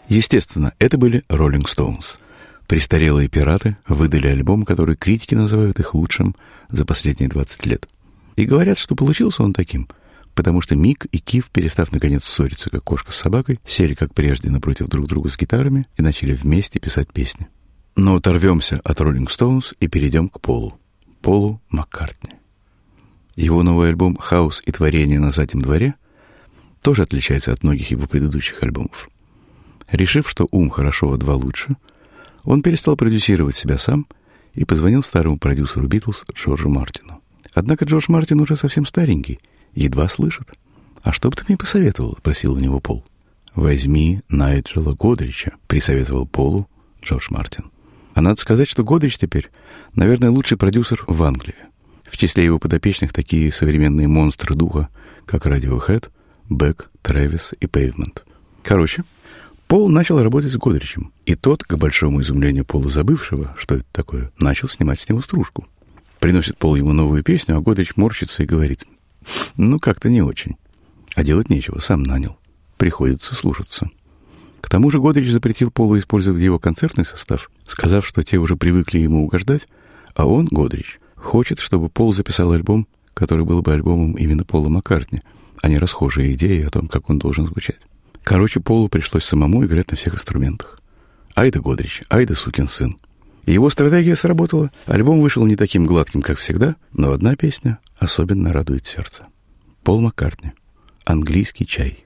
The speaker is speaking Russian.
Естественно, это были Rolling Stones. Престарелые пираты выдали альбом, который критики называют их лучшим за последние 20 лет. И говорят, что получился он таким, потому что Мик и Киф, перестав наконец ссориться, как кошка с собакой, сели, как прежде, напротив друг друга с гитарами и начали вместе писать песни. Но оторвемся от Rolling Stones и перейдем к Полу Маккартни. Его новый альбом «Хаос и творение на заднем дворе» тоже отличается от многих его предыдущих альбомов. Решив, что ум хорошо, а два лучше, он перестал продюсировать себя сам и позвонил старому продюсеру Битлз Джорджу Мартину. Однако Джордж Мартин уже совсем старенький, едва слышит. «А что бы ты мне посоветовал?» — просил у него Пол. «Возьми Найджела Годрича», — присоветовал Полу Джордж Мартин. А надо сказать, что Годрич теперь, наверное, лучший продюсер в Англии. В числе его подопечных такие современные монстры духа, как Radiohead, Beck, Travis и Pavement. Короче, Пол начал работать с Годричем, и тот, к большому изумлению Пола, забывшего, что это такое, начал снимать с него стружку. Приносит Пол ему новую песню, а Годрич морщится и говорит: «Ну, как-то не очень». А делать нечего, сам нанял. Приходится слушаться. К тому же Годрич запретил Полу использовать его концертный состав, сказав, что те уже привыкли ему угождать, а он, Годрич, хочет, чтобы Пол записал альбом, который был бы альбомом именно Пола Маккартни, а не расхожие идеи о том, как он должен звучать. Короче, Полу пришлось самому играть на всех инструментах. Ай да Годрич, ай да сукин сын. И его стратегия сработала. Альбом вышел не таким гладким, как всегда, но одна песня особенно радует сердце. Пол Маккартни. «Английский чай».